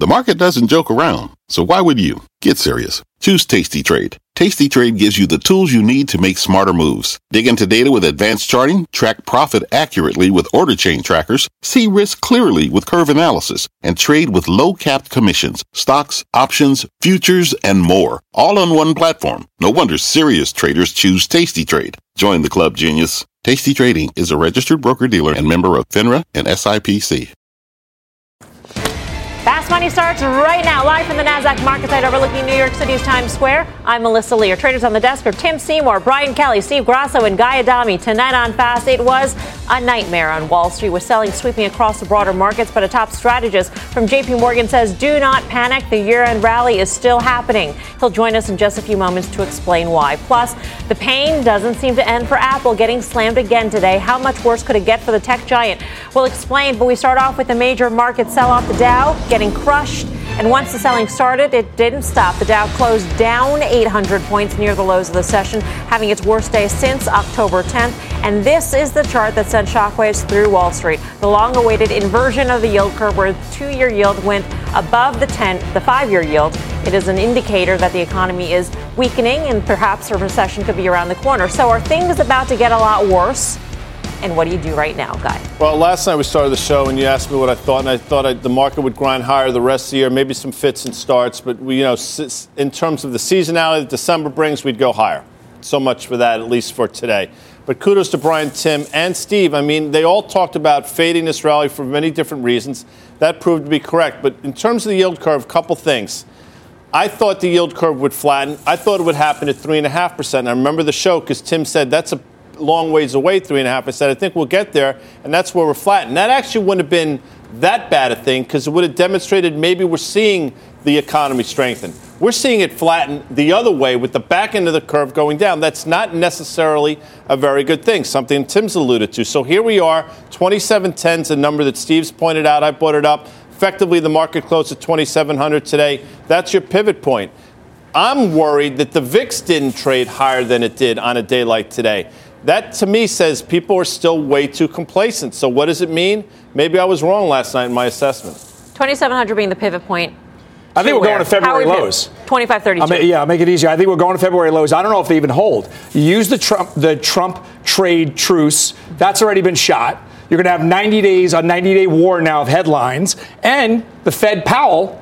The market doesn't joke around, so why would you? Get serious. Choose Tasty Trade. Tasty Trade gives you the tools you need to make smarter moves. Dig into data with advanced charting, track profit accurately with order chain trackers, see risk clearly with curve analysis, and trade with low-capped commissions, stocks, options, futures, and more. All on one platform. No wonder serious traders choose Tasty Trade. Join the club, genius. Tasty Trading is a registered broker-dealer and member of FINRA and SIPC. Fast Money starts right now, live from the NASDAQ market site overlooking New York City's Times Square. I'm Melissa Lee. Our traders on the desk are Tim Seymour, Brian Kelly, Steve Grasso, and Guy Adami. Tonight on Fast, it was a nightmare on Wall Street with selling sweeping across the broader markets, but a top strategist from JP Morgan says do not panic. The year-end rally is still happening. He'll join us in just a few moments to explain why. Plus, the pain doesn't seem to end for Apple, getting slammed again today. How much worse could it get for the tech giant? We'll explain, but we start off with a major market sell-off. The Dow getting crushed, and once the selling started, it didn't stop. The Dow closed down 800 points near the lows of the session, having its worst day since October 10th. And this is the chart that sent shockwaves through Wall Street. The long-awaited inversion of the yield curve, where the 2-year yield went above the 5-year yield. It is an indicator that the economy is weakening and perhaps a recession could be around the corner. So are things about to get a lot worse? And what do you do right now, Guy? Well, last night we started the show and you asked me what I thought, and I thought the market would grind higher the rest of the year, maybe some fits and starts, but we, in terms of the seasonality that December brings, we'd go higher. So much for that, at least for today. But kudos to Brian, Tim, and Steve. I mean, they all talked about fading this rally for many different reasons. That proved to be correct. But in terms of the yield curve, a couple things. I thought the yield curve would flatten. I thought it would happen at 3.5%. And I remember the show because Tim said that's a long ways away, 3.5%. I said, I think we'll get there, and that's where we're flat. And that actually wouldn't have been that bad a thing because it would have demonstrated maybe we're seeing the economy strengthen. We're seeing it flatten the other way with the back end of the curve going down. That's not necessarily a very good thing, something Tim's alluded to. So here we are, 2710 is a number that Steve's pointed out. I brought it up. Effectively, the market closed at 2,700 today. That's your pivot point. I'm worried that the VIX didn't trade higher than it did on a day like today. That, to me, says people are still way too complacent. So what does it mean? Maybe I was wrong last night in my assessment. 2,700 being the pivot point. I think we're going to February lows. 25.32. I'll make it easier. I think we're going to February lows. I don't know if they even hold. You use the Trump trade truce. That's already been shot. You're going to have 90 days, a 90-day war now of headlines. And the Fed Powell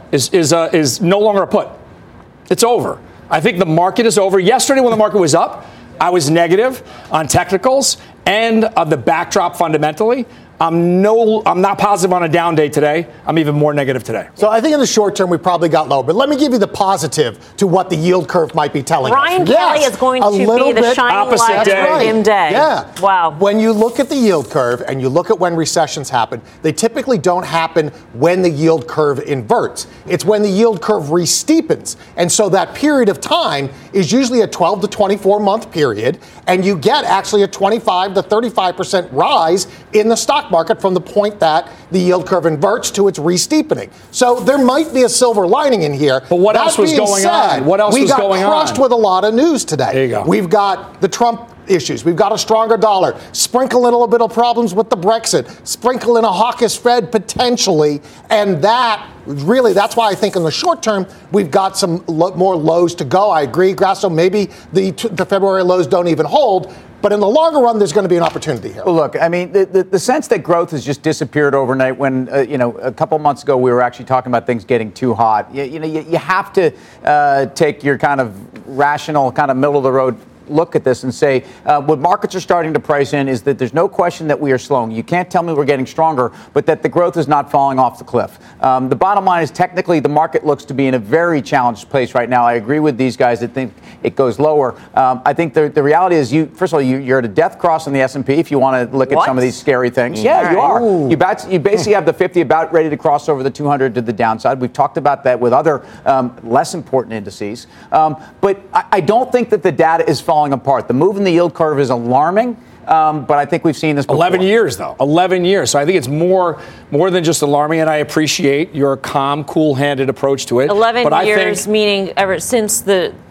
is no longer a put. It's over. I think the market is over. Yesterday when the market was up, I was negative on technicals and of the backdrop fundamentally. I'm not positive on a down day today. I'm even more negative today. So I think in the short term, we probably got lower. But let me give you the positive to what the yield curve might be telling Brian us. Kelly is going to be the shining light of him day. Yeah. Wow. When you look at the yield curve and you look at when recessions happen, they typically don't happen when the yield curve inverts. It's when the yield curve re-steepens. And so that period of time is usually a 12 to 24 month period. And you get actually a 25 to 35% rise in the stock market from the point that the yield curve inverts to its re-steepening. So there might be a silver lining in here. But what else was going on? What else was going on? We got crushed with a lot of news today. There you go. We've got the Trump issues. We've got a stronger dollar. Sprinkle in a little bit of problems with the Brexit. Sprinkle in a hawkish Fed potentially. And that really, that's why I think in the short term, we've got some more lows to go. I agree, Grasso. Maybe the February lows don't even hold. But in the longer run, there's going to be an opportunity here. Well, look, I mean, the sense that growth has just disappeared overnight when, a couple months ago, we were actually talking about things getting too hot. You have to take your kind of rational, kind of middle of the road look at this and say what markets are starting to price in is that there's no question that we are slowing. You can't tell me we're getting stronger, but that the growth is not falling off the cliff. The bottom line is technically the market looks to be in a very challenged place right now. I agree with these guys that think it goes lower. I think the reality is first of all, you're at a death cross on the S&P if you want to look at some of these scary things. Yeah, you are. You basically have the 50 about ready to cross over the 200 to the downside. We've talked about that with other less important indices. But I don't think that the data is falling apart. The move in the yield curve is alarming, but I think we've seen this before. 11 years, though. 11 years. So I think it's more than just alarming, and I appreciate your calm, cool-handed approach to it. 11 years, meaning ever since the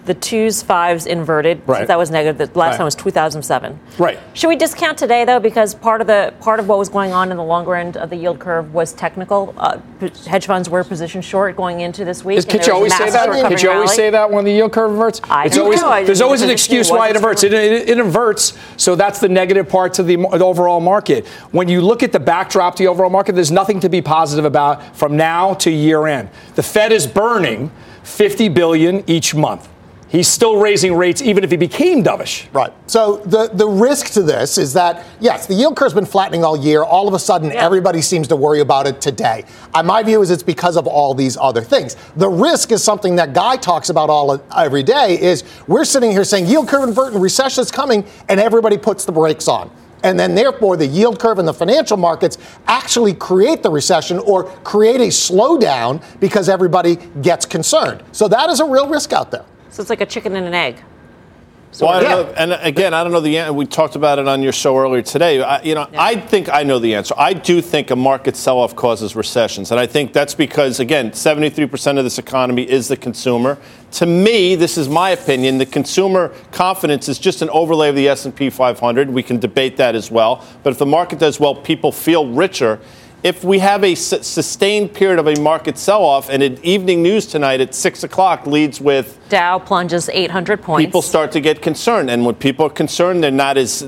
the 2s, 5s inverted. Right. Since that was negative. The last Right. time was 2007. Right. Should we discount today, though, because part of what was going on in the longer end of the yield curve was technical? Hedge funds were positioned short going into this week. Could you always say that? Could you always say that when the yield curve inverts? There's always an excuse why it inverts. It inverts, so that's the negative part to the overall market. When you look at the backdrop to the overall market, there's nothing to be positive about from now to year end. The Fed is burning $50 billion each month. He's still raising rates even if he became dovish. Right. So the risk to this is that, yes, the yield curve's been flattening all year. All of a sudden, everybody seems to worry about it today. My view is it's because of all these other things. The risk is something that Guy talks about every day is we're sitting here saying yield curve invert and recession is coming, and everybody puts the brakes on. And then, therefore, the yield curve and the financial markets actually create the recession or create a slowdown because everybody gets concerned. So that is a real risk out there. So it's like a chicken and an egg. Well, I don't know, and again, I don't know the answer. We talked about it on your show earlier today. I think I know the answer. I do think a market sell-off causes recessions, and I think that's because, again, 73% of this economy is the consumer. To me, this is my opinion, the consumer confidence is just an overlay of the S&P 500. We can debate that as well. But if the market does well, people feel richer. If we have a sustained period of a market sell-off, and in evening news tonight at 6 o'clock leads with Dow plunges 800 points. People start to get concerned, and when people are concerned, they're not as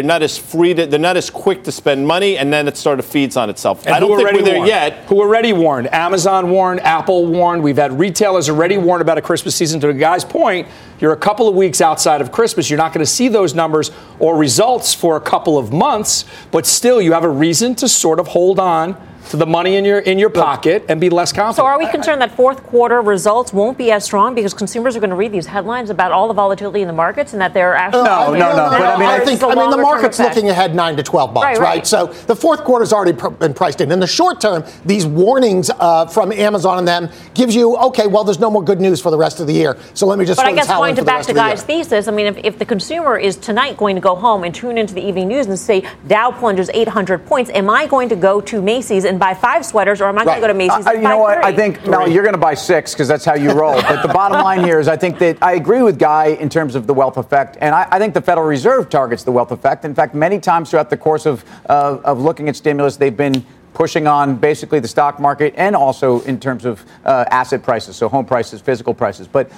quick to spend money, and then it sort of feeds on itself. And I don't think we're there warned? yet. Who already warned? Amazon warned, Apple warned. We've had retailers already warned about a Christmas season. To the guy's point, you're a couple of weeks outside of Christmas. You're not going to see those numbers or results for a couple of months, but still you have a reason to sort of hold on to the money in your pocket and be less confident. So are we concerned that fourth quarter results won't be as strong because consumers are going to read these headlines about all the volatility in the markets and that they're actually... No. But I think the market's looking ahead 9 to 12 months, right? So the fourth quarter's already been priced in. In the short term, these warnings from Amazon and them gives you, okay, well, there's no more good news for the rest of the year. So let me just... But I guess going back to Guy's thesis, I mean, if the consumer is tonight going to go home and tune into the evening news and say Dow plunges 800 points, am I going to go to Macy's and buy 5 sweaters, or am I going to go to Macy's and buy 3? You know what? I think, no, you're going to buy 6 because that's how you roll. But the bottom line here is I think that I agree with Guy in terms of the wealth effect, and I think the Federal Reserve targets the wealth effect. In fact, many times throughout the course of looking at stimulus, they've been pushing on basically the stock market and also in terms of asset prices, so home prices, physical prices. But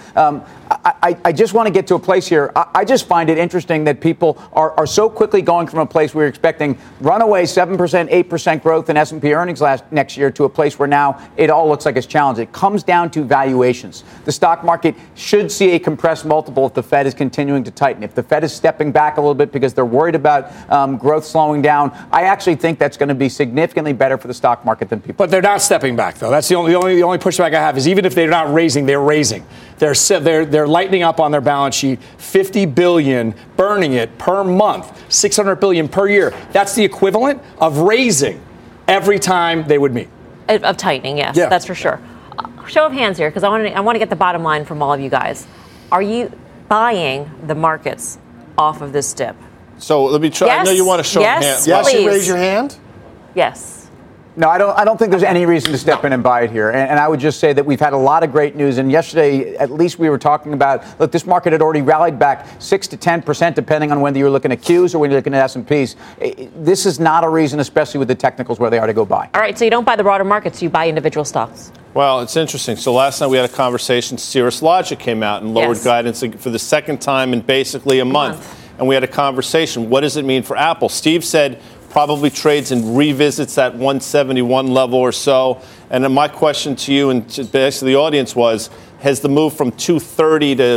I just want to get to a place here. I just find it interesting that people are so quickly going from a place we were expecting runaway 7%, 8% growth in S&P earnings next year to a place where now it all looks like it's challenged. It comes down to valuations. The stock market should see a compressed multiple if the Fed is continuing to tighten. If the Fed is stepping back a little bit because they're worried about growth slowing down, I actually think that's going to be significantly better for the stock market than people. But they're not stepping back, though. That's the only pushback I have is even if they're not raising, they're raising. They're lightening up on their balance sheet, $50 billion, burning it per month, $600 billion per year. That's the equivalent of raising every time they would meet. Of tightening, yes, that's for sure. Show of hands here, because I want to get the bottom line from all of you guys. Are you buying the markets off of this dip? So let me try. Yes, I know you want to show of hands. Yes, you raise your hand? Yes. No, I don't think there's any reason to step in and buy it here. And I would just say that we've had a lot of great news. And yesterday, at least we were talking about, look, this market had already rallied back 6 to 10%, depending on whether you're looking at Qs or when you're looking at S&Ps. This is not a reason, especially with the technicals, where they are to go buy. All right, so you don't buy the broader markets, you buy individual stocks. Well, it's interesting. So last night we had a conversation. Cirrus Logic came out and lowered guidance for the second time in basically a month. And we had a conversation. What does it mean for Apple? Steve said probably trades and revisits that 171 level or so. And then my question to you and to basically the audience was, has the move from 230 to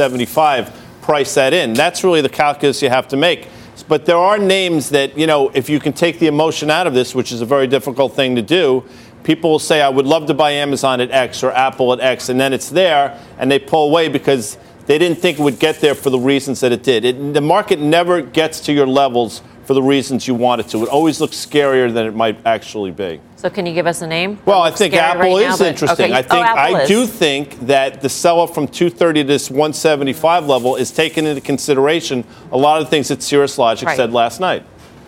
175 priced that in? That's really the calculus you have to make. But there are names that, if you can take the emotion out of this, which is a very difficult thing to do, people will say, I would love to buy Amazon at X or Apple at X, and then it's there, and they pull away because they didn't think it would get there for the reasons that it did. The market never gets to your levels for the reasons you want it to. It always looks scarier than it might actually be. So can you give us a name? Well, I think Apple is interesting. Okay. I do think that the sell-off from 230 to this 175 level is taking into consideration a lot of the things that Cirrus Logic said last night.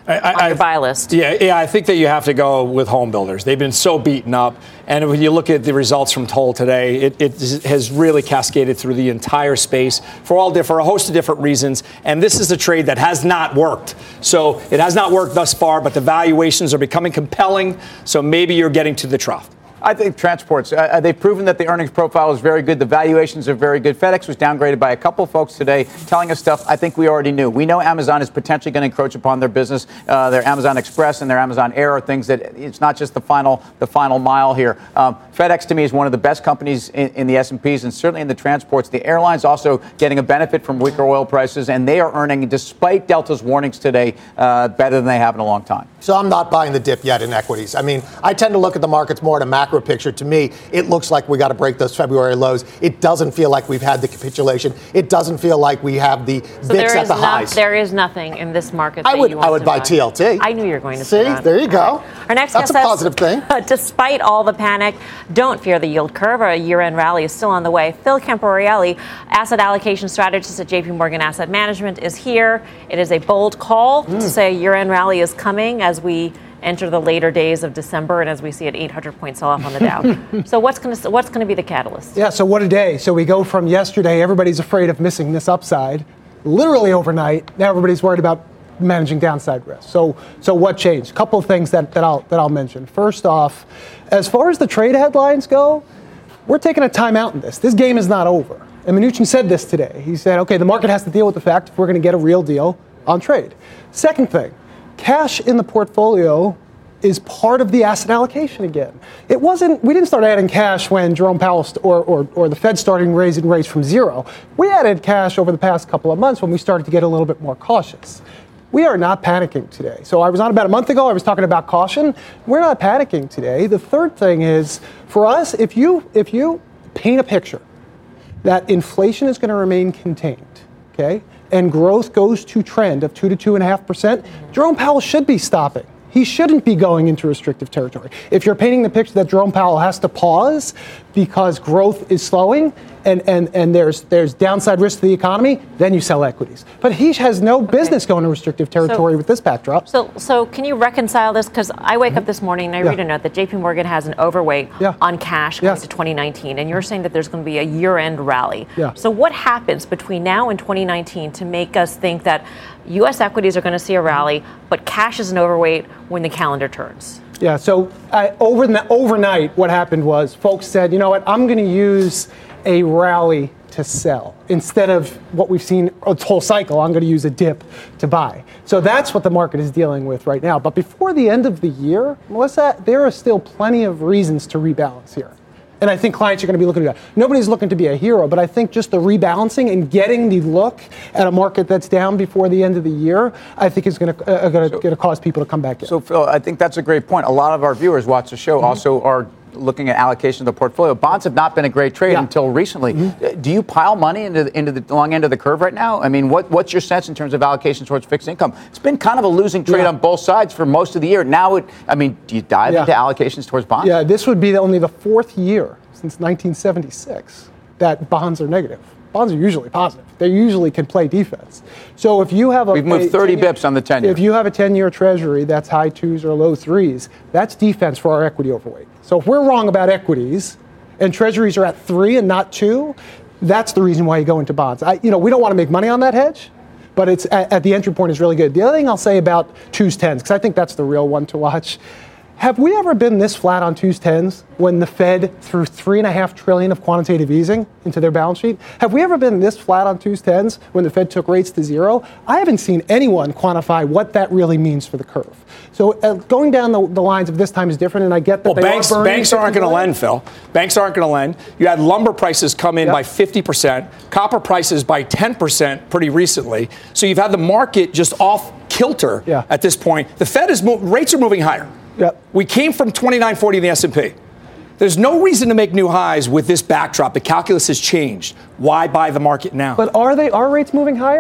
on your buy list. Yeah, I think that you have to go with home builders. They've been so beaten up. And when you look at the results from Toll today, it has really cascaded through the entire space for a host of different reasons. And this is a trade that has not worked. So it has not worked thus far, but the valuations are becoming compelling. So maybe you're getting to the trough. I think transports, they've proven that the earnings profile is very good. The valuations are very good. FedEx was downgraded by a couple folks today telling us stuff I think we already knew. We know Amazon is potentially going to encroach upon their business. Their Amazon Express and their Amazon Air are things that it's not just the final mile here. FedEx to me is one of the best companies in the S&Ps and certainly in the transports. The airlines also getting a benefit from weaker oil prices, and they are earning, despite Delta's warnings today, better than they have in a long time. So I'm not buying the dip yet in equities. I mean, I tend to look at the markets more at a macro picture. To me, it looks like we got to break those February lows. It doesn't feel like we've had the capitulation. It doesn't feel like we have the VIX at the highs. There is nothing in this market I would buy TLT. I knew you were going to see. There you go. Right. Our next That's guest a positive thing. Despite all the panic, don't fear the yield curve. A year-end rally is still on the way. Phil Camporeale, asset allocation strategist at JP Morgan Asset Management, is here. It is a bold call to say a year-end rally is coming as we enter the later days of December and as we see an 800-point sell-off on the Dow. So what's going to be the catalyst? Yeah, so what a day. So we go from yesterday, everybody's afraid of missing this upside, literally overnight. Now everybody's worried about managing downside risk. So what changed? A couple of things that I'll mention. First off, as far as the trade headlines go, we're taking a timeout in this. This game is not over. And Mnuchin said this today. He said, okay, the market has to deal with the fact if we're going to get a real deal on trade. Second thing, cash in the portfolio is part of the asset allocation again. We didn't start adding cash when Jerome Powell or the Fed started raising rates from zero. We added cash over the past couple of months when we started to get a little bit more cautious. We are not panicking today. So I was on about a month ago, I was talking about caution. We're not panicking today. The third thing is, for us, if you paint a picture that inflation is going to remain contained, okay, and growth goes to trend of 2 to 2.5%, Jerome Powell should be stopping. He shouldn't be going into restrictive territory. If you're painting the picture that Jerome Powell has to pause because growth is slowing and there's downside risk to the economy, then you sell equities. But he has no business going to restrictive territory with this backdrop. So can you reconcile this? Because I wake up this morning and I read a note that JP Morgan has an overweight on cash going to 2019, and you're saying that there's going to be a year-end rally. So what happens between now and 2019 to make us think that U.S. equities are going to see a rally, but cash is an overweight when the calendar turns? Yeah, so overnight, what happened was folks said, you know what, I'm going to use a rally to sell. Instead of what we've seen this whole cycle, I'm going to use a dip to buy. So that's what the market is dealing with right now. But before the end of the year, Melissa, there are still plenty of reasons to rebalance here. And I think clients are going to be looking at that. Nobody's looking to be a hero, but I think just the rebalancing and getting the look at a market that's down before the end of the year, I think is going to cause people to come back in. So, Phil, I think that's a great point. A lot of our viewers watch the show also are looking at allocation of the portfolio. Bonds have not been a great trade until recently. Do you pile money into the long end of the curve right now? I mean, what's your sense in terms of allocation towards fixed income? It's been kind of a losing trade on both sides for most of the year. Now, do you dive into allocations towards bonds? Yeah, this would be only the fourth year since 1976 that bonds are negative. Bonds are usually positive. They usually can play defense. So if you have we've moved 30 bips on the 10-year. If you have a 10-year treasury that's high 2s or low 3s, that's defense for our equity overweight. So if we're wrong about equities and treasuries are at 3 and not 2, that's the reason why you go into bonds. We don't want to make money on that hedge, but it's at the entry point is really good. The other thing I'll say about 2s, 10s, because I think that's the real one to watch. Have we ever been this flat on 2s, 10s when the Fed threw $3.5 trillion of quantitative easing into their balance sheet? Have we ever been this flat on 2s, 10s when the Fed took rates to zero? I haven't seen anyone quantify what that really means for the curve. So going down the lines of this time is different, and I get that banks aren't going to lend, Phil. Banks aren't going to lend. You had lumber prices come in by 50%, copper prices by 10% pretty recently. So you've had the market just off kilter at this point. The Fed rates are moving higher. We came from 2940 in the S&P. There's no reason to make new highs with this backdrop. The calculus has changed. Why buy the market now? But are rates moving higher?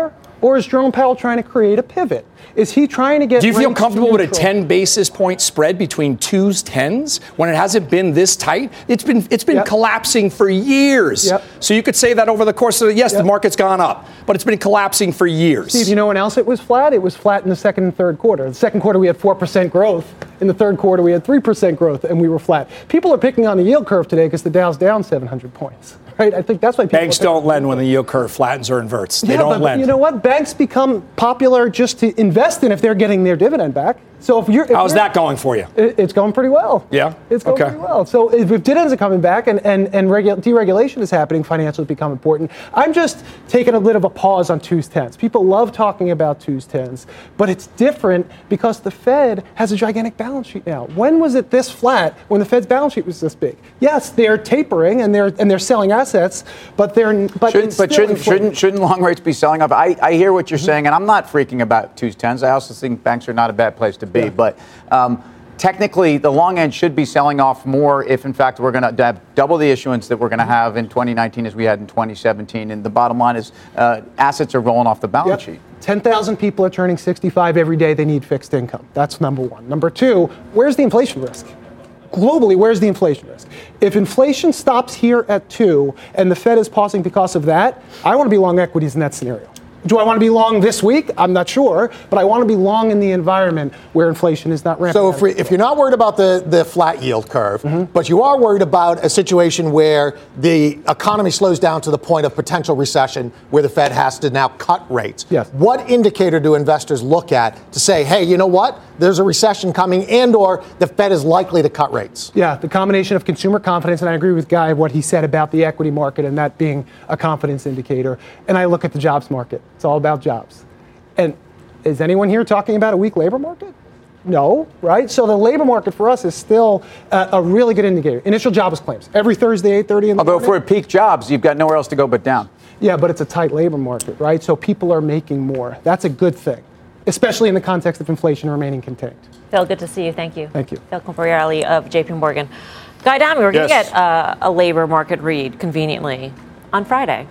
Or is Jerome Powell trying to create a pivot? Is he trying to get... Do you feel rates comfortable with a neutral? 10 basis point spread between 2s, 10s when it hasn't been this tight? It's been Yep. collapsing for years. Yep. So you could say that over the course of the market's gone up, but it's been collapsing for years. Steve, you know when else it was flat? It was flat in the second and third quarter. The second quarter we had 4% growth. In the third quarter we had 3% growth, and we were flat. People are picking on the yield curve today because the Dow's down 700 points. Right? I think that's why people Banks don't lend when the yield curve flattens or inverts. They Yeah, don't but lend. You know what? Banks become popular just to invest in if they're getting their dividend back. So How's that going for you? It's going pretty well. Yeah? It's going Okay. pretty well. So if dividends are coming back and deregulation is happening, financials become important. I'm just taking a bit of a pause on 2s, 10s. People love talking about 2s, 10s, but it's different because the Fed has a gigantic balance sheet now. When was it this flat when the Fed's balance sheet was this big? Yes, they're tapering and they're selling assets, but shouldn't long rates be selling up? I hear what you're saying, and I'm not freaking about 2s, 10s. I also think banks are not a bad place to be, but technically the long end should be selling off more if in fact we're going to have double the issuance that we're going to have in 2019 as we had in 2017. And the bottom line is assets are rolling off the balance sheet. 10,000 people are turning 65 every day. They need fixed income. That's number one. Number two, where's the inflation risk? Globally, where's the inflation risk? If inflation stops here at 2 and the Fed is pausing because of that, I want to be long equities in that scenario. Do I want to be long this week? I'm not sure, but I want to be long in the environment where inflation is not rampant. So if you're not worried about the flat yield curve, but you are worried about a situation where the economy slows down to the point of potential recession where the Fed has to now cut rates, yes. What indicator do investors look at to say, hey, you know what? There's a recession coming and or the Fed is likely to cut rates? Yeah, the combination of consumer confidence, and I agree with Guy, what he said about the equity market and that being a confidence indicator. And I look at the jobs market. It's all about jobs. And is anyone here talking about a weak labor market? No, right? So the labor market for us is still a really good indicator. Initial jobless claims, every Thursday, 8:30 in the morning. Although if we're at peak jobs, you've got nowhere else to go but down. Yeah, but it's a tight labor market, right? So people are making more. That's a good thing, especially in the context of inflation remaining contained. Phil, good to see you. Thank you. Thank you. Phil Camporeale of JP Morgan. Guy Adami, we're going to Yes. get a labor market read conveniently on Friday.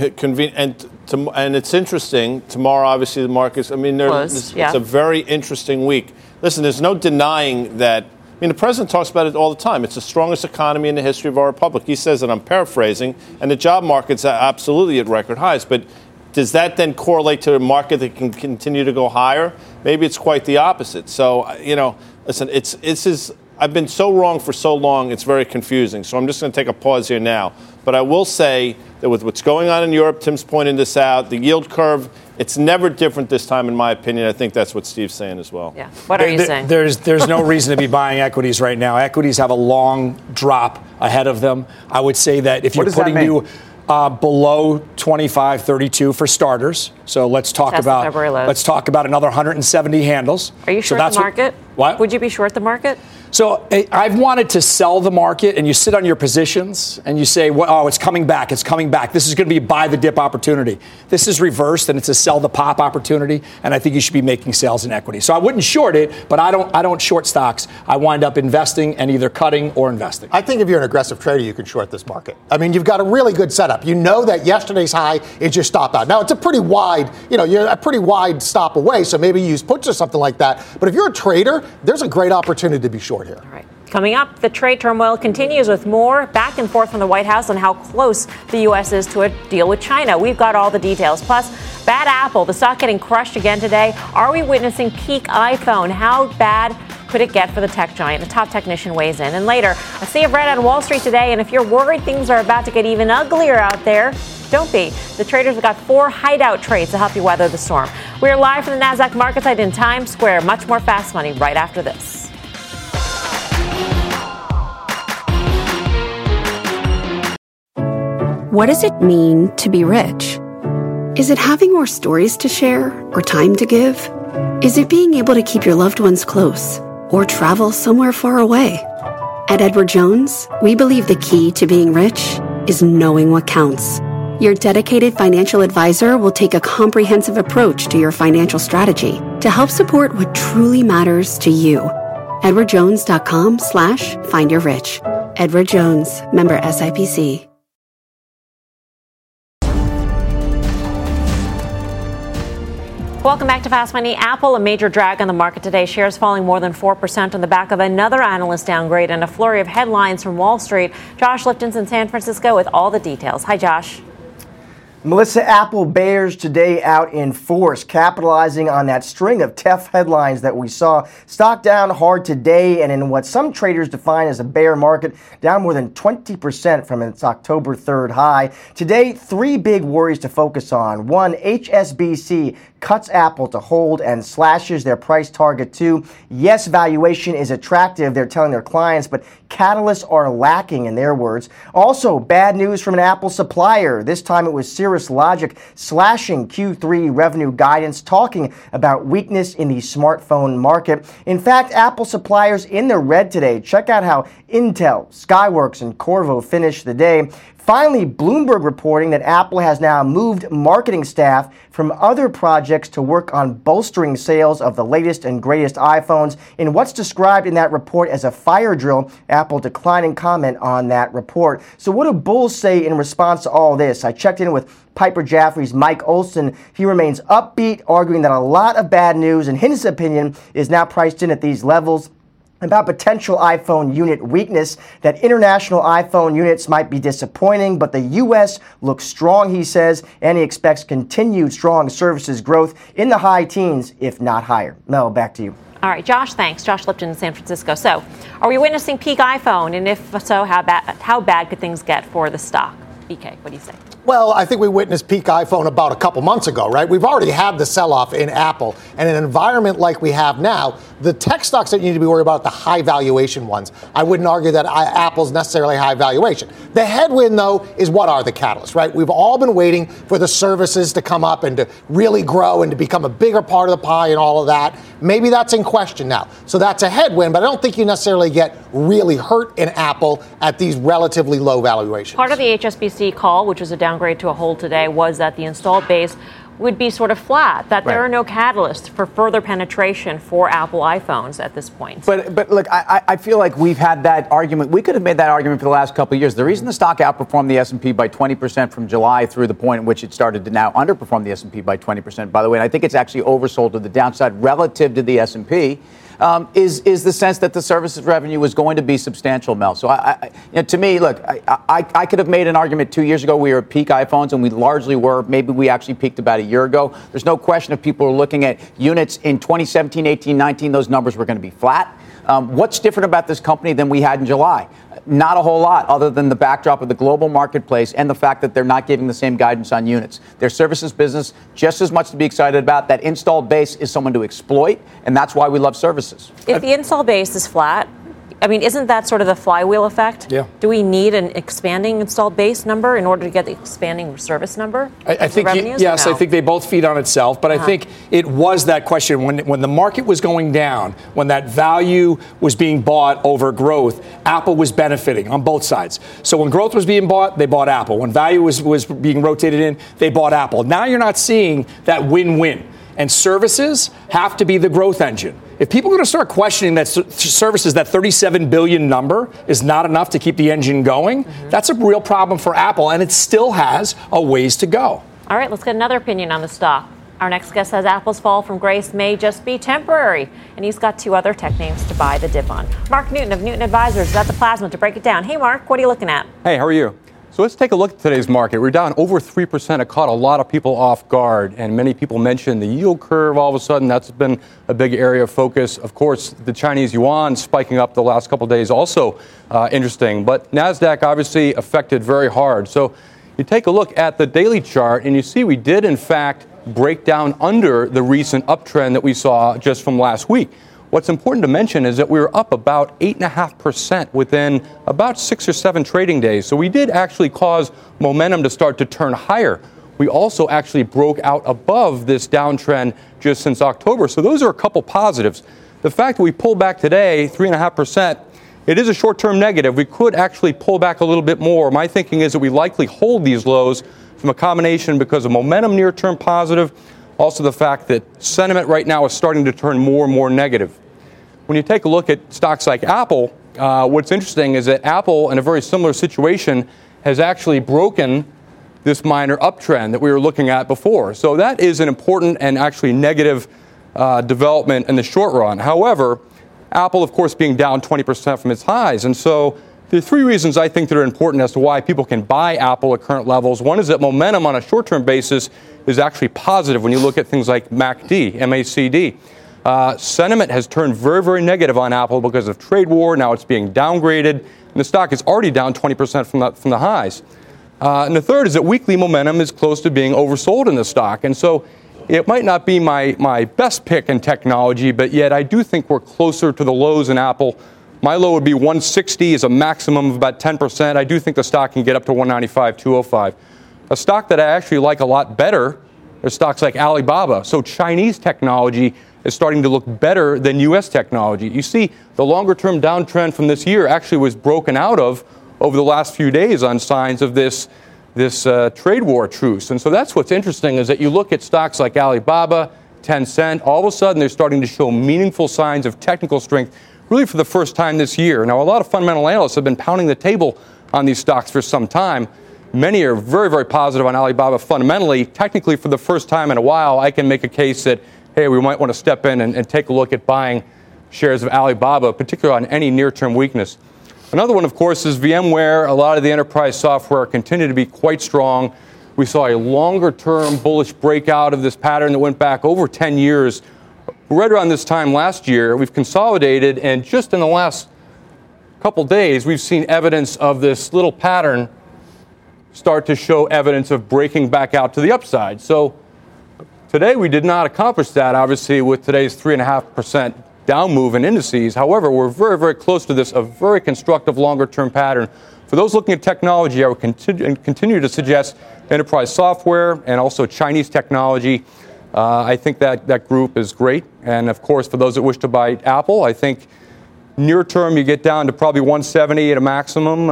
And it's interesting. Tomorrow, obviously, the markets, I mean, Closed, yeah. It's a very interesting week. Listen, there's no denying that. I mean, the president talks about it all the time. It's the strongest economy in the history of our republic. He says it, I'm paraphrasing, and the job market's absolutely at record highs. But does that then correlate to a market that can continue to go higher? Maybe it's quite the opposite. So, listen, I've been so wrong for so long, it's very confusing. So I'm just going to take a pause here now. But I will say that with what's going on in Europe, Tim's pointing this out, the yield curve, it's never different this time, in my opinion. I think that's what Steve's saying as well. Yeah. What are you saying? There's no reason to be buying equities right now. Equities have a long drop ahead of them. I would say that if you're putting you below 25.32 for starters. So let's talk about another 170 handles. Are you short the market? What? Would you be short the market? So I've wanted to sell the market, and you sit on your positions and you say, well, oh, it's coming back. It's coming back. This is going to be a buy the dip opportunity. This is reversed, and it's a sell the pop opportunity, and I think you should be making sales in equity. So I wouldn't short it, but I don't short stocks. I wind up investing and either cutting or investing. I think if you're an aggressive trader, you can short this market. I mean, you've got a really good setup. You know that yesterday's high is your stop out. Now, it's a pretty wide, you're a pretty wide stop away, so maybe you use puts or something like that. But if you're a trader, there's a great opportunity to be short here. All right. Coming up, the trade turmoil continues with more back and forth from the White House on how close the U.S. is to a deal with China. We've got all the details. Plus, bad Apple, the stock getting crushed again today. Are we witnessing peak iPhone? How bad could it get for the tech giant? The top technician weighs in. And later, a sea of red on Wall Street today. And if you're worried things are about to get even uglier out there, don't be. The traders have got 4 hideout trades to help you weather the storm. We're live from the NASDAQ market site in Times Square. Much more Fast Money right after this. What does it mean to be rich? Is it having more stories to share or time to give? Is it being able to keep your loved ones close or travel somewhere far away? At Edward Jones, we believe the key to being rich is knowing what counts. Your dedicated financial advisor will take a comprehensive approach to your financial strategy to help support what truly matters to you. EdwardJones.com/findyourrich. Edward Jones, member SIPC. Welcome back to Fast Money. Apple, a major drag on the market today. Shares falling more than 4% on the back of another analyst downgrade and a flurry of headlines from Wall Street. Josh Lipton's in San Francisco with all the details. Hi, Josh. Melissa, Apple bears today out in force, capitalizing on that string of tough headlines that we saw. Stock down hard today and in what some traders define as a bear market, down more than 20% from its October 3rd high. Today, three big worries to focus on. One, HSBC cuts Apple to hold and slashes their price target too. Yes, valuation is attractive, they're telling their clients, but catalysts are lacking in their words. Also, bad news from an Apple supplier. This time it was Cirrus Logic slashing Q3 revenue guidance, talking about weakness in the smartphone market. In fact, Apple suppliers in the red today. Check out how Intel, Skyworks, and Qorvo finished the day. Finally, Bloomberg reporting that Apple has now moved marketing staff from other projects to work on bolstering sales of the latest and greatest iPhones in what's described in that report as a fire drill. Apple declining comment on that report. So what do bulls say in response to all this? I checked in with Piper Jaffray's Mike Olson. He remains upbeat, arguing that a lot of bad news, in his opinion, is now priced in at these levels. About potential iPhone unit weakness, that international iPhone units might be disappointing, but the U.S. looks strong, he says, and he expects continued strong services growth in the high teens, if not higher. Mel, back to you. All right, Josh, thanks. Josh Lipton in San Francisco. So, are we witnessing peak iPhone? And if so, how bad could things get for the stock? BK, what do you say? Well, I think we witnessed peak iPhone about a couple months ago, right? We've already had the sell-off in Apple. And in an environment like we have now, the tech stocks that you need to be worried about, the high valuation ones. I wouldn't argue that Apple's necessarily high valuation. The headwind, though, is what are the catalysts, right? We've all been waiting for the services to come up and to really grow and to become a bigger part of the pie and all of that. Maybe that's in question now. So that's a headwind, but I don't think you necessarily get really hurt in Apple at these relatively low valuations. Part of the HSBC call, which was a downgrade to a hold today, was that the installed base would be sort of flat, that there are no catalysts for further penetration for Apple iPhones at this point. But look, I feel like we've had that argument. We could have made that argument for the last couple of years. The reason the stock outperformed the S&P by 20% from July through the point at which it started to now underperform the S&P by 20%, by the way, and I think it's actually oversold to the downside relative to the S&P, is the sense that the services revenue was going to be substantial, Mel. So, to me, look, I could have made an argument 2 years ago we were at peak iPhones, and we largely were. Maybe we actually peaked about a year ago. There's no question if people are looking at units in 2017, 18, 19, those numbers were going to be flat. What's different about this company than we had in July? Not a whole lot, other than the backdrop of the global marketplace and the fact that they're not giving the same guidance on units. Their services business, just as much to be excited about. That installed base is someone to exploit, and that's why we love services. If the install base is flat, I mean, isn't that sort of the flywheel effect? Yeah. Do we need an expanding installed base number in order to get the expanding service number? I think yes, I think they both feed on itself. But I think it was that question when the market was going down, when that value was being bought over growth, Apple was benefiting on both sides. So when growth was being bought, they bought Apple. When value was being rotated in, they bought Apple. Now you're not seeing that win-win. And services have to be the growth engine. If people are going to start questioning that services, that $37 billion number is not enough to keep the engine going, that's a real problem for Apple, and it still has a ways to go. All right, let's get another opinion on the stock. Our next guest says Apple's fall from grace may just be temporary, and he's got two other tech names to buy the dip on. Mark Newton of Newton Advisors is at the Plasma to break it down. Hey, Mark, what are you looking at? Hey, how are you? So let's take a look at today's market. We're down over 3%. It caught a lot of people off guard, and many people mentioned the yield curve all of a sudden. That's been a big area of focus. Of course, the Chinese yuan spiking up the last couple of days, also interesting. But NASDAQ obviously affected very hard. So you take a look at the daily chart, and you see we did, in fact, break down under the recent uptrend that we saw just from last week. What's important to mention is that we were up about 8.5% within about 6 or 7 trading days. So we did actually cause momentum to start to turn higher. We also actually broke out above this downtrend just since October. So those are a couple positives. The fact that we pulled back today, 3.5%, it is a short-term negative. We could actually pull back a little bit more. My thinking is that we likely hold these lows from a combination because of momentum near-term positive, also the fact that sentiment right now is starting to turn more and more negative. When you take a look at stocks like Apple, what's interesting is that Apple, in a very similar situation, has actually broken this minor uptrend that we were looking at before. So that is an important and actually negative development in the short run. However, Apple, of course, being down 20% from its highs. And so there are three reasons I think that are important as to why people can buy Apple at current levels. One is that momentum on a short-term basis is actually positive when you look at things like MACD. Sentiment has turned very, very negative on Apple because of trade war. Now it's being downgraded, and the stock is already down 20% from the highs. And the third is that weekly momentum is close to being oversold in the stock. And so it might not be my best pick in technology, but yet I do think we're closer to the lows in Apple. My low would be 160 is a maximum of about 10%. I do think the stock can get up to 195, 205. A stock that I actually like a lot better are stocks like Alibaba. So Chinese technology is starting to look better than U.S. technology. You see, the longer-term downtrend from this year actually was broken out of over the last few days on signs of this trade war truce. And so that's what's interesting is that you look at stocks like Alibaba, Tencent, all of a sudden they're starting to show meaningful signs of technical strength really for the first time this year. Now, a lot of fundamental analysts have been pounding the table on these stocks for some time. Many are very, very positive on Alibaba fundamentally. Technically, for the first time in a while, I can make a case that, hey, we might want to step in and take a look at buying shares of Alibaba, particularly on any near-term weakness. Another one, of course, is VMware. A lot of the enterprise software continue to be quite strong. We saw a longer-term bullish breakout of this pattern that went back over 10 years. Right around this time last year, we've consolidated, and just in the last couple days, we've seen evidence of this little pattern start to show evidence of breaking back out to the upside. So today we did not accomplish that, obviously, with today's 3.5% down move in indices. However, we're very, very close to this, a very constructive longer-term pattern. For those looking at technology, I would continue to suggest enterprise software and also Chinese technology. I think that group is great. And, of course, for those that wish to buy Apple, I think near term you get down to probably 170 at a maximum.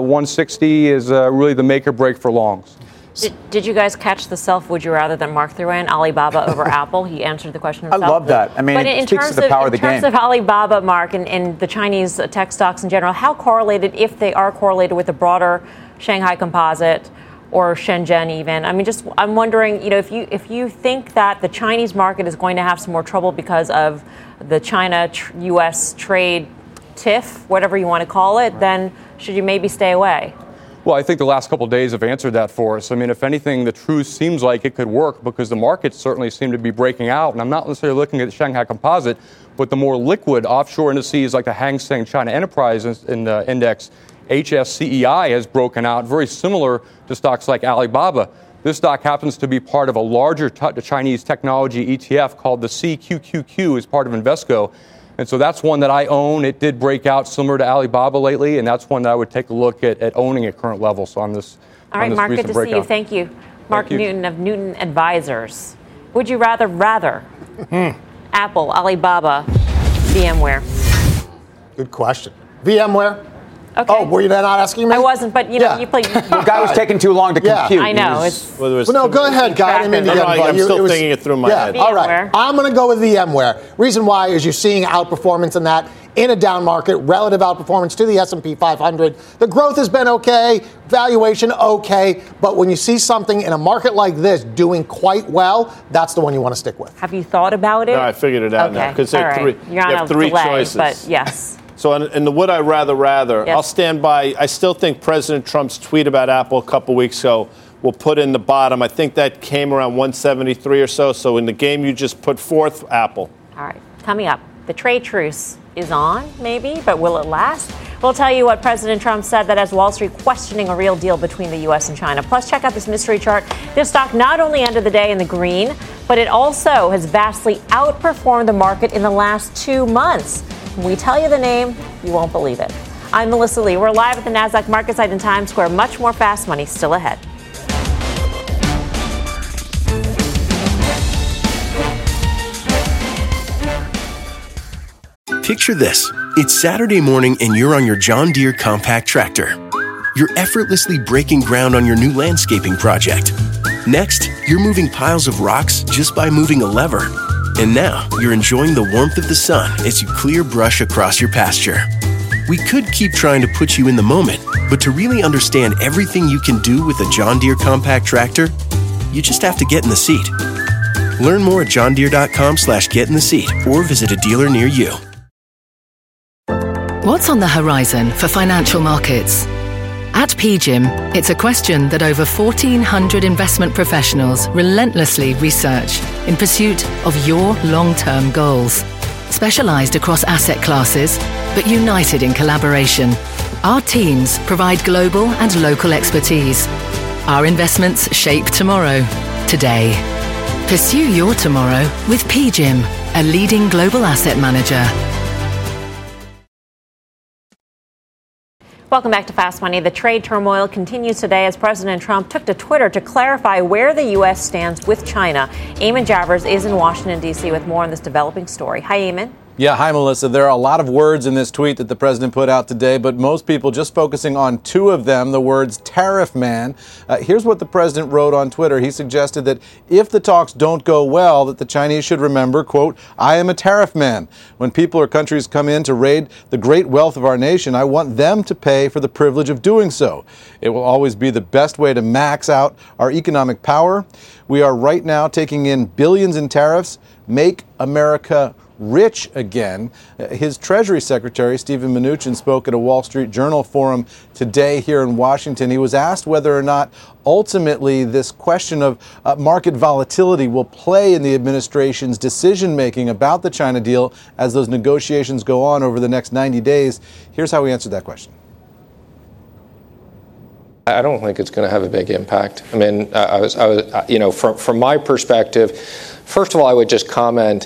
160 is really the make or break for longs. Did you guys catch the would you rather that Mark threw in, Alibaba over Apple? He answered the question himself. I love that. I mean, but it speaks to the power of the game. In terms of Alibaba, Mark, and the Chinese tech stocks in general, how correlated, if they are correlated with the broader Shanghai Composite or Shenzhen even? I mean, I'm wondering, if you think that the Chinese market is going to have some more trouble because of the China-U.S. trade tiff, whatever you want to call it, then should you maybe stay away? Well, I think the last couple of days have answered that for us. I mean, if anything, the truth seems like it could work because the markets certainly seem to be breaking out. And I'm not necessarily looking at the Shanghai Composite, but the more liquid offshore indices like the Hang Seng China Enterprise Index, HSCEI, has broken out, very similar to stocks like Alibaba. This stock happens to be part of a larger Chinese technology ETF called the CQQQ as part of Invesco. And so that's one that I own. It did break out similar to Alibaba lately, and that's one that I would take a look at owning at current levels on this. All right, Mark, good to see you. Thank you. Mark Newton of Newton Advisors. Would you rather Apple, Alibaba, VMware? Good question. VMware. Okay. Oh, were you not asking me? I wasn't, but you play. The guy was taking too long to compute. I know. Go ahead, Guy. I'm still thinking it through my head. All right. I'm going to go with VMware. Reason why is you're seeing outperformance in that in a down market, relative outperformance to the S&P 500. The growth has been okay, valuation okay, but when you see something in a market like this doing quite well, that's the one you want to stick with. Have you thought about it? No, I figured it out now because you have three choices. But yes. So in the would I rather, yes. I'll stand by. I still think President Trump's tweet about Apple a couple weeks ago will put in the bottom. I think that came around 173 or so. So in the game you just put forth, Apple. All right. Coming up, the trade truce is on, maybe, but will it last? We'll tell you what President Trump said that has Wall Street questioning a real deal between the U.S. and China. Plus, check out this mystery chart. This stock not only ended the day in the green, but it also has vastly outperformed the market in the last 2 months. When we tell you the name, you won't believe it. I'm Melissa Lee. We're live at the NASDAQ market site in Times Square. Much more fast money still ahead. Picture this. It's Saturday morning and you're on your John Deere compact tractor. You're effortlessly breaking ground on your new landscaping project. Next, you're moving piles of rocks just by moving a lever. And now, you're enjoying the warmth of the sun as you clear brush across your pasture. We could keep trying to put you in the moment, but to really understand everything you can do with a John Deere compact tractor, you just have to get in the seat. Learn more at johndeere.com/get-in-the-seat or visit a dealer near you. What's on the horizon for financial markets? At PGIM, it's a question that over 1,400 investment professionals relentlessly research in pursuit of your long-term goals. Specialized across asset classes, but united in collaboration, our teams provide global and local expertise. Our investments shape tomorrow, today. Pursue your tomorrow with PGIM, a leading global asset manager. Welcome back to Fast Money. The trade turmoil continues today as President Trump took to Twitter to clarify where the U.S. stands with China. Eamon Javers is in Washington, D.C. with more on this developing story. Hi, Eamon. Yeah, hi, Melissa. There are a lot of words in this tweet that the president put out today, but most people just focusing on two of them, the words tariff man. Here's what the president wrote on Twitter. He suggested that if the talks don't go well, that the Chinese should remember, quote, I am a tariff man. When people or countries come in to raid the great wealth of our nation, I want them to pay for the privilege of doing so. It will always be the best way to max out our economic power. We are right now taking in billions in tariffs. Make America rich again. His Treasury Secretary, Steven Mnuchin, spoke at a Wall Street Journal forum today here in Washington. He was asked whether or not ultimately this question of market volatility will play in the administration's decision-making about the China deal as those negotiations go on over the next 90 days. Here's how he answered that question. I don't think it's going to have a big impact. I mean, from my perspective, first of all, I would just comment,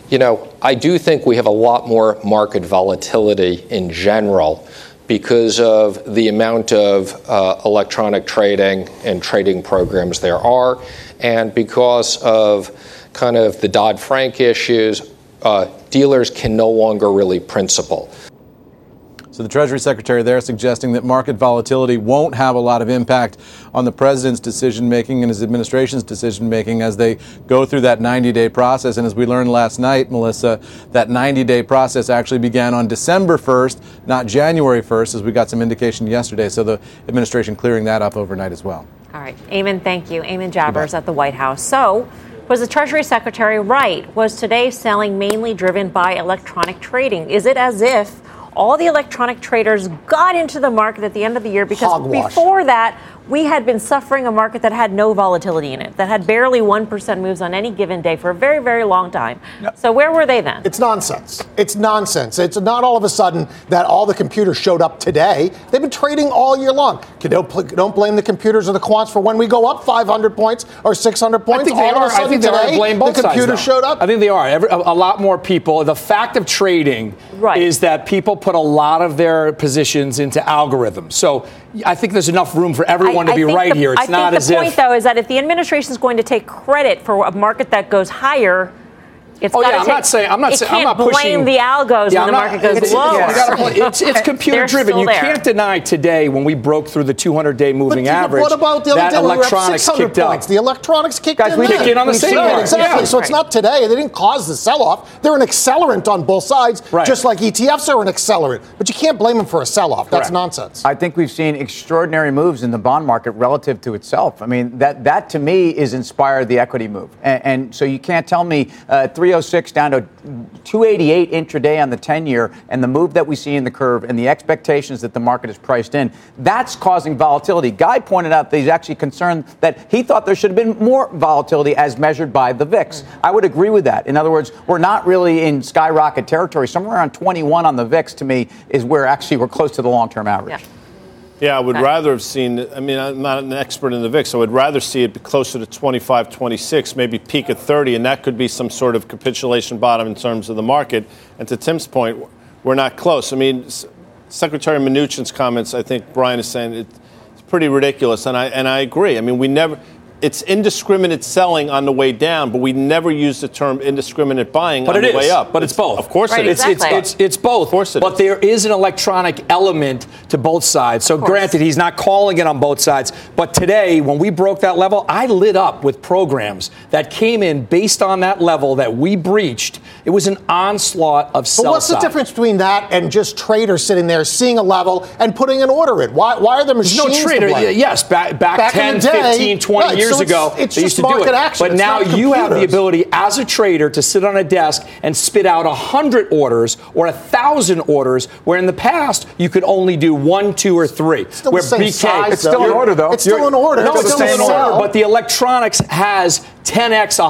I do think we have a lot more market volatility in general because of the amount of electronic trading and trading programs there are, and because of kind of the Dodd-Frank issues, dealers can no longer really principal. So the Treasury Secretary there suggesting that market volatility won't have a lot of impact on the president's decision-making and his administration's decision-making as they go through that 90-day process. And as we learned last night, Melissa, that 90-day process actually began on December 1st, not January 1st, as we got some indication yesterday. So the administration clearing that up overnight as well. All right. Eamon, thank you. Eamon Javers at the White House. So was the Treasury Secretary right? Was today's selling mainly driven by electronic trading? Is it as if all the electronic traders got into the market at the end of the year? Because Hogwash. Before that, we had been suffering a market that had no volatility in it, that had barely 1% moves on any given day for a very, very long time. Yep. So where were they then? It's nonsense. It's nonsense. It's not all of a sudden that all the computers showed up today. They've been trading all year long. Don't blame the computers or the quants for when we go up 500 points or 600 points. I think they all are. Of a sudden I think they today, are. Blame both the computers sides, showed up. I think they are. A lot more people. The fact of trading is that people put a lot of their positions into algorithms. So I think there's enough room for everyone to be right here. It's not as if. I think the point, though, is that if the administration is going to take credit for a market that goes higher, it's got to take. I'm not blame the algos when the market goes lower. It's computer driven. You can't deny today when we broke through the 200-day moving average. What about the other day when we were up 600 kicked points? The electronics kicked in. Guys, we kicked in on the same one. Exactly. So it's not today. They didn't cause the sell-off. They're an accelerant on both sides, just like ETFs are an accelerant. But you can't blame them for a sell-off. That's nonsense. I think we've seen extraordinary moves in the bond market relative to itself. I mean, that to me is inspired the equity move. And so you can't tell me 306 down to 288 intraday on the 10-year, and the move that we see in the curve and the expectations that the market is priced in, that's causing volatility. Guy pointed out that he's actually concerned that he thought there should have been more volatility as measured by the VIX. I would agree with that. In other words, we're not really in skyrocket territory. Somewhere around 21 on the VIX, to me, is where actually we're close to the long-term average. Yeah, I would rather have seen, I'm not an expert in the VIX, I would rather see it be closer to 25, 26, maybe peak at 30, and that could be some sort of capitulation bottom in terms of the market. And to Tim's point, we're not close. I mean, Secretary Mnuchin's comments, I think Brian is saying it's pretty ridiculous, and I agree. I mean, it's indiscriminate selling on the way down, but we never use the term indiscriminate buying on the way up. But it's both. Of course right, it is. exactly. It's both. Of course it is. But there is an electronic element to both sides. So granted, he's not calling it on both sides. But today, when we broke that level, I lit up with programs that came in based on that level that we breached. It was an onslaught of sell But what's the difference between that and just traders sitting there seeing a level and putting an order in? Why are the machines no trader? to blame? Yes, back 10, 15, 20 years ago, it's they used just to do market it. action. But It's now not you have the computers. ability as a trader to sit on a desk and spit out 100 orders or 1,000 orders, where in the past you could only do 1, 2, or 3. Still where the same size, It's still an order, though. It's still an order. No, it's still still an an order, order. but the electronics has 10x,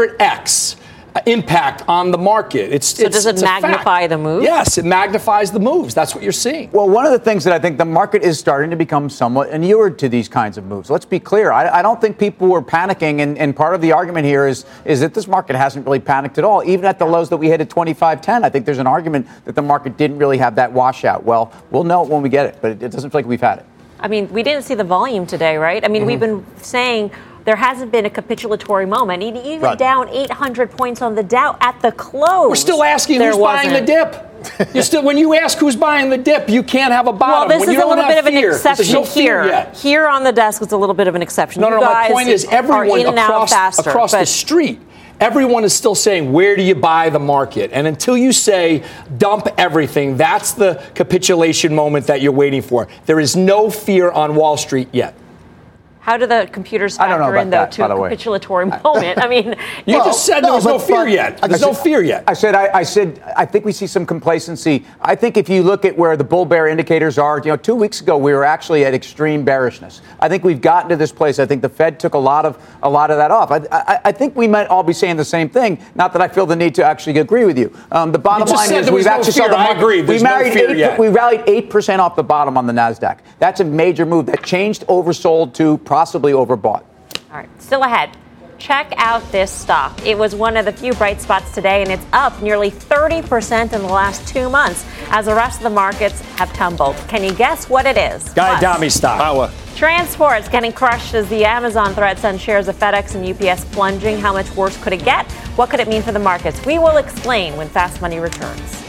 100x impact on the market. Does it magnify the moves? Yes, it magnifies the moves. That's what you're seeing. Well, one of the things that I think the market is starting to become somewhat inured to these kinds of moves. Let's be clear. I don't think people were panicking, and part of the argument here is that this market hasn't really panicked at all. Even at the lows that we hit at 25.10, I think there's an argument that the market didn't really have that washout. Well, we'll know it when we get it, but it doesn't feel like we've had it. I mean, we didn't see the volume today, right? I mean, we've been saying there hasn't been a capitulatory moment. Even down 800 points on the Dow at the close. We're still asking who's buying the dip. When you ask who's buying the dip, you can't have a bottom. Well, this when is a little bit of an fear, exception no fear here. yet. Here on the desk, it's a little bit of an exception. No, you guys my point is are everyone in and out faster, across the street. Everyone is still saying, where do you buy the market? And until you say, dump everything, that's the capitulation moment that you're waiting for. There is no fear on Wall Street yet. How do the computers factor in, though, to a capitulatory moment? I mean, you just said there was no fear yet. There's no fear yet. I said I think we see some complacency. I think if you look at where the bull bear indicators are, 2 weeks ago we were actually at extreme bearishness. I think we've gotten to this place. I think the Fed took a lot of that off. I think we might all be saying the same thing. Not that I feel the need to actually agree with you. The bottom line is we've actually saw the market. I agree. There's no fear yet. We rallied 8% off the bottom on the Nasdaq. That's a major move that changed oversold to possibly overbought. All right, still ahead. Check out this stock. It was one of the few bright spots today, and it's up nearly 30% in the last 2 months as the rest of the markets have tumbled. Can you guess what it is? Guy stock. Power. Transport's getting crushed as the Amazon threat sends shares of FedEx and UPS plunging. How much worse could it get? What could it mean for the markets? We will explain when Fast Money returns.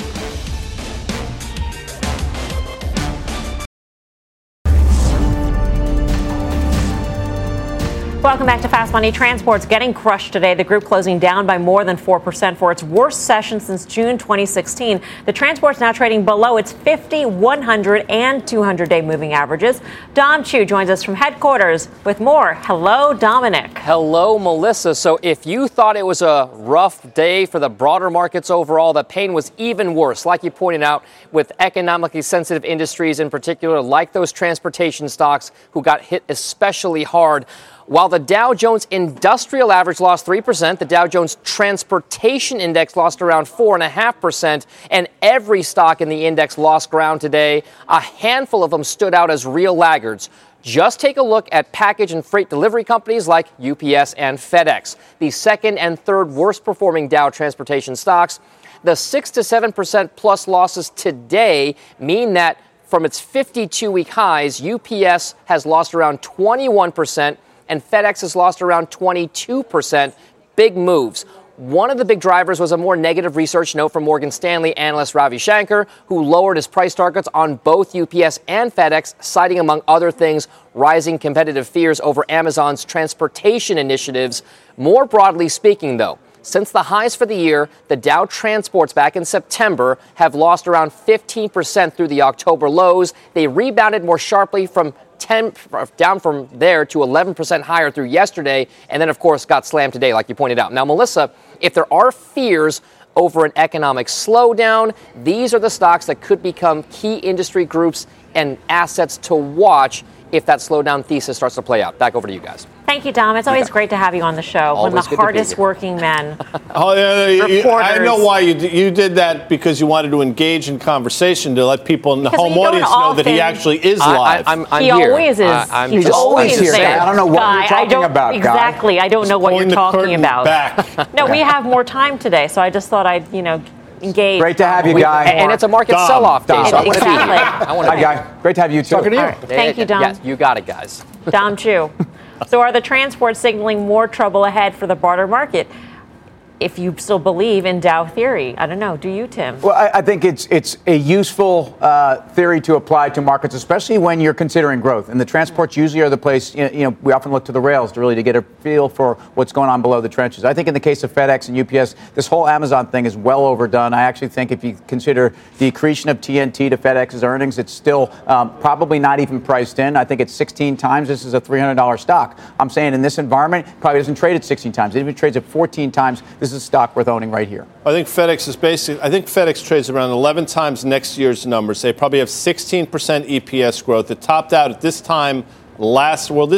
Welcome back to Fast Money. Transport's getting crushed today. The group closing down by more than 4% for its worst session since June 2016. The Transport's now trading below its 50, 100, and 200-day moving averages. Dom Chu joins us from headquarters with more. Hello, Dominic. Hello, Melissa. So if you thought it was a rough day for the broader markets overall, the pain was even worse, like you pointed out, with economically sensitive industries in particular, like those transportation stocks who got hit especially hard. While the Dow Jones Industrial Average lost 3%, the Dow Jones Transportation Index lost around 4.5%, and every stock in the index lost ground today. A handful of them stood out as real laggards. Just take a look at package and freight delivery companies like UPS and FedEx, the second and third worst performing Dow transportation stocks. The 6 to 7% plus losses today mean that from its 52-week highs, UPS has lost around 21%, and FedEx has lost around 22%. Big moves. One of the big drivers was a more negative research note from Morgan Stanley analyst Ravi Shankar, who lowered his price targets on both UPS and FedEx, citing, among other things, rising competitive fears over Amazon's transportation initiatives. More broadly speaking, though, since the highs for the year, the Dow Transports back in September have lost around 15% through the October lows. They rebounded more sharply from down from there to 11% higher through yesterday, and then, of course, got slammed today, like you pointed out. Now, Melissa, if there are fears over an economic slowdown, these are the stocks that could become key industry groups and assets to watch if that slowdown thesis starts to play out. Back over to you guys. Thank you, Dom. It's always great to have you on the show. Always one of the hardest working men. I know why you did that, because you wanted to engage in conversation to let people in the home audience know that he actually is live. I'm he here. always is. He's always here. there. I don't know what you're talking about, Guy. Exactly. I don't know what you're talking about. Back. No, we have more time today, so I just thought I'd, engage. Great to have you, Guy. And it's a market sell-off day. So Exactly. I want to Hi, Guy. Great to have you, too. Talking to you. Thank you, Dom. Yes, you got it, guys. Dom Chu. So are the transports signaling more trouble ahead for the broader market? If you still believe in Dow theory. I don't know. Do you, Tim? Well, I think it's a useful theory to apply to markets, especially when you're considering growth. And the transports usually are the place, we often look to the rails to get a feel for what's going on below the trenches. I think in the case of FedEx and UPS, this whole Amazon thing is well overdone. I actually think if you consider the accretion of TNT to FedEx's earnings, it's still probably not even priced in. I think it's 16 times. This is a $300 stock. I'm saying in this environment, it probably doesn't trade at 16 times. It even trades at 14 times. This is a stock worth owning right here. I think FedEx trades around 11 times next year's numbers. They probably have 16% EPS growth. It topped out at this time last year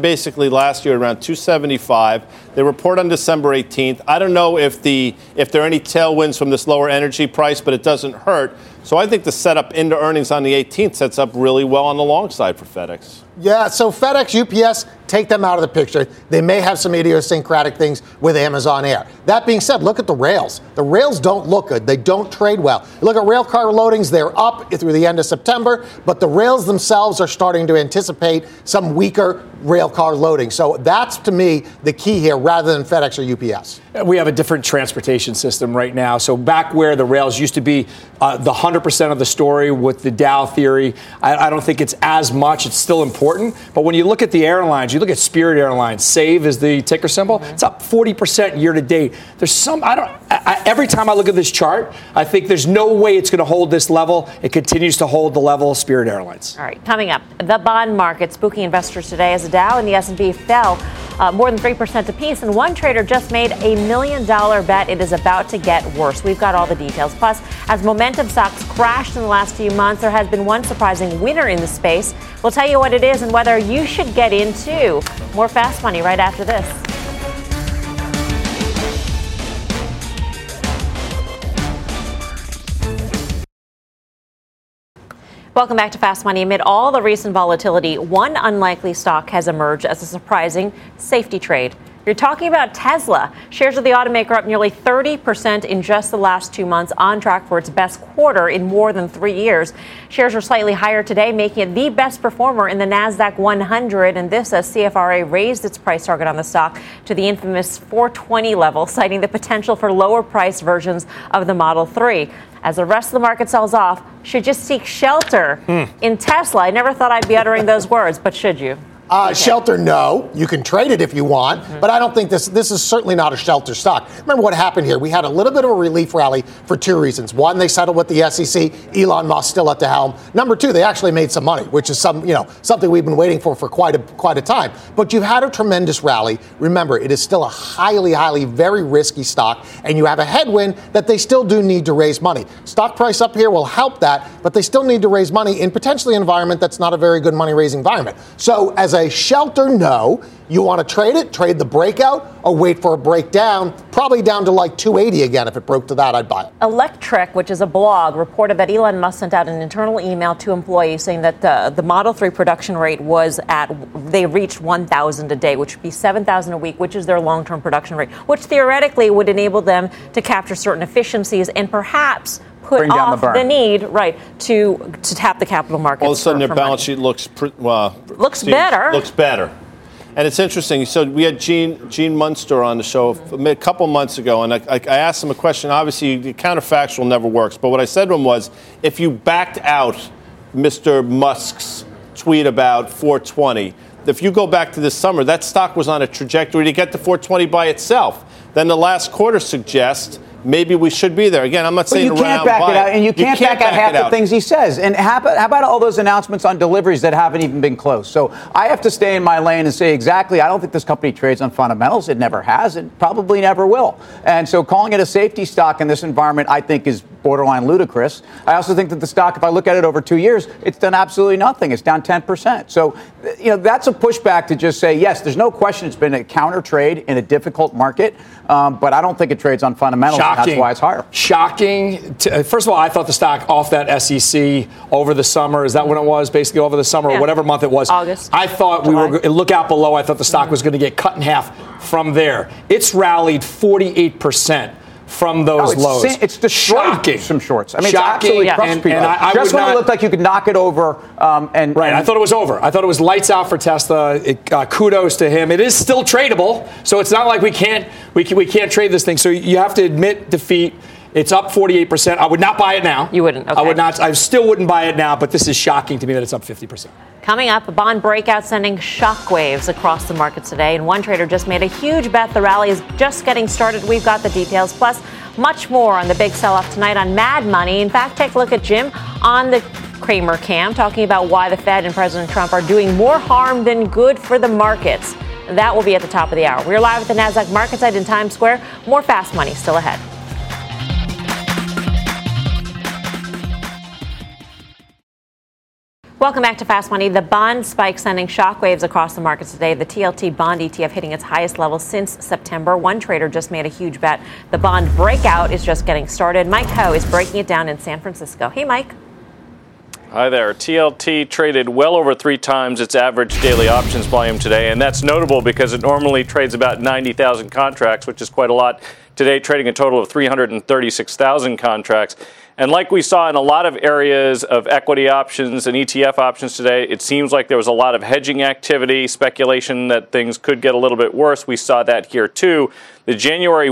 at around 275. They report on December 18th. I don't know if there are any tailwinds from this lower energy price, but it doesn't hurt. So I think the setup into earnings on the 18th sets up really well on the long side for FedEx. Yeah, so FedEx, UPS, take them out of the picture. They may have some idiosyncratic things with Amazon Air. That being said, look at the rails. The rails don't look good. They don't trade well. Look at rail car loadings. They're up through the end of September, but the rails themselves are starting to anticipate some weaker rail car loading. So that's, to me, the key here rather than FedEx or UPS. We have a different transportation system right now. So back where the rails used to be the 100% of the story with the Dow theory, I don't think it's as much. It's still important. But when you look at the airlines, you look at Spirit Airlines, SAVE is the ticker symbol. It's up 40% year to date. There's every time I look at this chart, I think there's no way it's going to hold this level. It continues to hold the level of Spirit Airlines. All right, coming up, the bond market spooking investors today as the Dow and the S&P fell more than 3% apiece, and one trader just made a $1 million bet it is about to get worse. We've got all the details. Plus, as momentum stocks crashed in the last few months, there has been one surprising winner in the space. We'll tell you what it is and whether you should get into. More Fast Money right after this. Welcome back to Fast Money. Amid all the recent volatility, one unlikely stock has emerged as a surprising safety trade. You're talking about Tesla. Shares of the automaker up nearly 30% in just the last 2 months, on track for its best quarter in more than 3 years. Shares are slightly higher today, making it the best performer in the NASDAQ 100. And this as CFRA raised its price target on the stock to the infamous 420 level, citing the potential for lower priced versions of the Model 3. As the rest of the market sells off, should just seek shelter in Tesla. I never thought I'd be uttering those words, but should you? Shelter, no. You can trade it if you want, but I don't think this is certainly not a shelter stock. Remember what happened here? We had a little bit of a relief rally for two reasons. One, they settled with the SEC. Elon Musk still at the helm. Number two, they actually made some money, which is something we've been waiting for quite a time. But you've had a tremendous rally. Remember, it is still a highly, very risky stock, and you have a headwind that they still do need to raise money. Stock price up here will help that, but they still need to raise money in potentially an environment that's not a very good money-raising environment. So as a shelter, no. You want to trade it, trade the breakout, or wait for a breakdown, probably down to like 280 again. If it broke to that, I'd buy it. Electrek, which is a blog, reported that Elon Musk sent out an internal email to employees saying that the Model 3 production rate they reached 1,000 a day, which would be 7,000 a week, which is their long-term production rate, which theoretically would enable them to capture certain efficiencies and perhaps put off the need, to tap the capital markets. All of a sudden, their balance sheet looks better. Looks better. And it's interesting. So we had Gene Munster on the show a couple months ago, and I asked him a question. Obviously, the counterfactual never works. But what I said to him was, if you backed out Mr. Musk's tweet about 420, if you go back to this summer, that stock was on a trajectory to get to 420 by itself. Then the last quarter suggests maybe we should be there. Again, I'm not saying you can't back it out, and you can't back out half the things he says. And how about all those announcements on deliveries that haven't even been closed? So I have to stay in my lane and say exactly, I don't think this company trades on fundamentals. It never has. It probably never will. And so calling it a safety stock in this environment, I think, is borderline ludicrous. I also think that the stock, if I look at it over 2 years, it's done absolutely nothing. It's down 10%. So, that's a pushback to just say, yes, there's no question it's been a counter trade in a difficult market, but I don't think it trades on fundamentals. Shocking. That's why it's higher. Shocking. First of all, I thought the stock off that SEC over the summer. Is that when it was? Basically over the summer or whatever month it was. August. I thought July. Look out below. I thought the stock was going to get cut in half from there. It's rallied 48% from those lows. It's destroyed Shocking. some shorts. I mean, Shocking. it's absolutely crushed people. And I just would when it looked like you could knock it over. I thought it was over. I thought it was lights out for Tesla. Kudos to him. It is still tradable, so it's not like we can't trade this thing. So you have to admit defeat. It's up 48%. I would not buy it now. You wouldn't? Okay. I would not. I still wouldn't buy it now, but this is shocking to me that it's up 50%. Coming up, a bond breakout sending shockwaves across the markets today. And one trader just made a huge bet. The rally is just getting started. We've got the details. Plus, much more on the big sell-off tonight on Mad Money. In fact, take a look at Jim on the Cramer cam talking about why the Fed and President Trump are doing more harm than good for the markets. That will be at the top of the hour. We're live at the NASDAQ market site in Times Square. More Fast Money still ahead. Welcome back to Fast Money. The bond spike sending shockwaves across the markets today. The TLT bond ETF hitting its highest level since September. One trader just made a huge bet. The bond breakout is just getting started. Mike Ho is breaking it down in San Francisco. Hey, Mike. Hi there. TLT traded well over 3 times its average daily options volume today, and that's notable because it normally trades about 90,000 contracts, which is quite a lot. Today, trading a total of 336,000 contracts. And like we saw in a lot of areas of equity options and ETF options today, it seems like there was a lot of hedging activity, speculation that things could get a little bit worse. We saw that here too. The January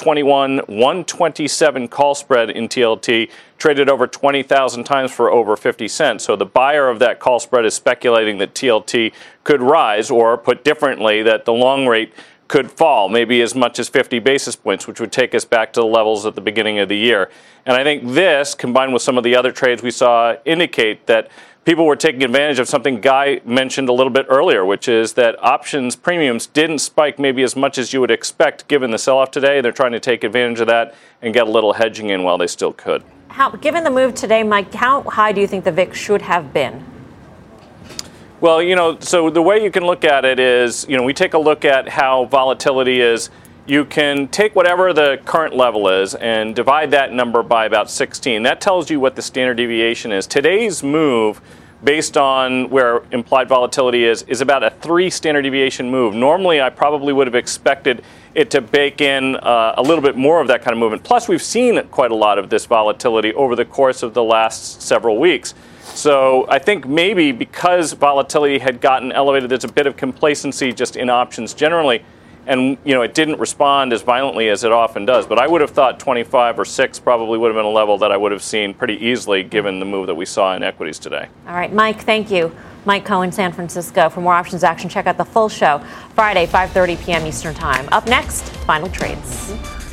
121-127 call spread in TLT traded over 20,000 times for over 50 cents. So the buyer of that call spread is speculating that TLT could rise, or put differently, that the long rate could fall, maybe as much as 50 basis points, which would take us back to the levels at the beginning of the year. And I think this, combined with some of the other trades we saw, indicate that people were taking advantage of something Guy mentioned a little bit earlier, which is that options premiums didn't spike maybe as much as you would expect given the sell-off today. They're trying to take advantage of that and get a little hedging in while they still could. Given the move today, Mike, how high do you think the VIX should have been? Well, so the way you can look at it is, we take a look at how volatility is. You can take whatever the current level is and divide that number by about 16. That tells you what the standard deviation is. Today's move, based on where implied volatility is about a 3 standard deviation move. Normally, I probably would have expected it to bake in a little bit more of that kind of movement. Plus, we've seen quite a lot of this volatility over the course of the last several weeks. So I think maybe because volatility had gotten elevated, there's a bit of complacency just in options generally. And, it didn't respond as violently as it often does. But I would have thought 25 or 6 probably would have been a level that I would have seen pretty easily given the move that we saw in equities today. All right, Mike, thank you. Mike Cohen, San Francisco. For more options action, check out the full show Friday, 5:30 p.m. Eastern Time. Up next, final trades.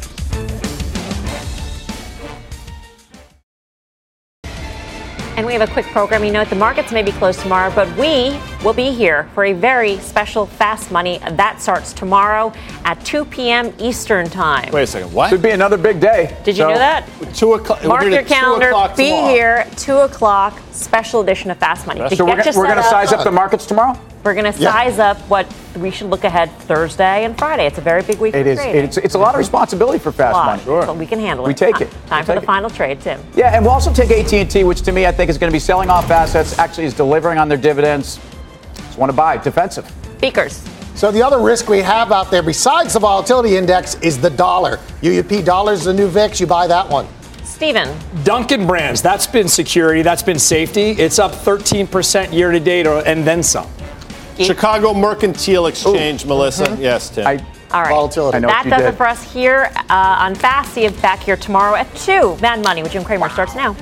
And we have a quick programming note. The markets may be closed tomorrow, but we will be here for a very special Fast Money. That starts tomorrow at 2 p.m. Eastern Time. Wait a second. What? Could be another big day. Did you know that? 2 o'clock. Mark your calendar. Be tomorrow. here, 2 o'clock, special edition of Fast Money. So we're going to size up the markets tomorrow? We're going to size up what we should look ahead Thursday and Friday. It's a very big week. It is. It's a lot of responsibility for Fast Money. Sure. But we can handle it. We take it. Time for the final trade, Tim. Yeah, and we'll also take AT&T, which to me I think is going to be selling off assets, actually is delivering on their dividends. Just want to buy. Defensive. Speakers. So the other risk we have out there besides the volatility index is the dollar. UUP dollar is the new VIX. You buy that one. Stephen. Dunkin' Brands. That's been security. That's been safety. It's up 13% year to date and then some. Chicago Mercantile Exchange, Melissa. Mm-hmm. Yes, Tim. All right. Volatility. That does it for us here on Fast. See you back here tomorrow at 2. Mad Money with Jim Cramer starts now.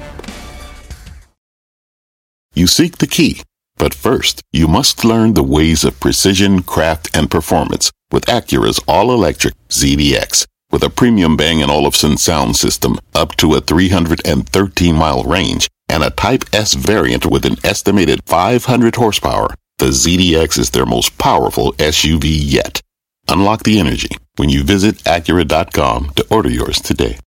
You seek the key, but first, you must learn the ways of precision, craft, and performance with Acura's all-electric ZDX. With a premium Bang & Olufsen sound system up to a 313-mile range and a Type S variant with an estimated 500 horsepower, the ZDX is their most powerful SUV yet. Unlock the energy when you visit Acura.com to order yours today.